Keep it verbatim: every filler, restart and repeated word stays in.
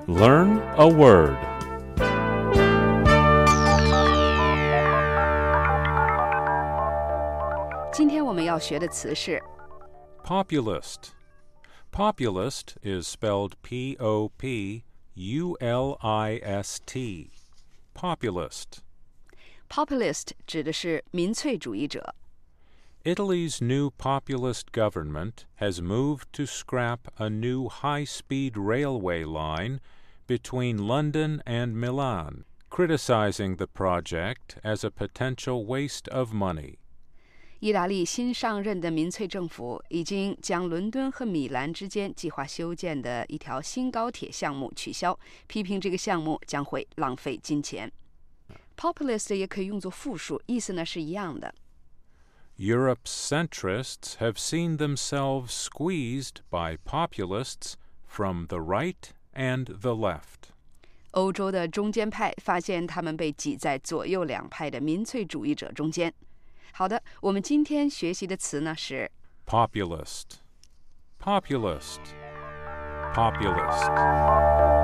Learn a word. Populist. Populist is spelled P O P U L I S T. Populist. Populist 指的是民粹主义者。 Italy's new populist government has moved to scrap a new high-speed railway line between London and Milan, criticizing the project as a potential waste of money. 意大利新上任的民粹政府已经将伦敦和米兰之间计划修建的一条新高铁项目取消，批评这个项目将会浪费金钱。Populist 也可以用作复数，意思呢是一样的。 Europe's centrists have seen themselves squeezed by populists from the right and the left. 欧洲的中间派发现他们被挤在左右两派的民粹主义者中间。好的，我们今天学习的词呢是 populist, populist, populist.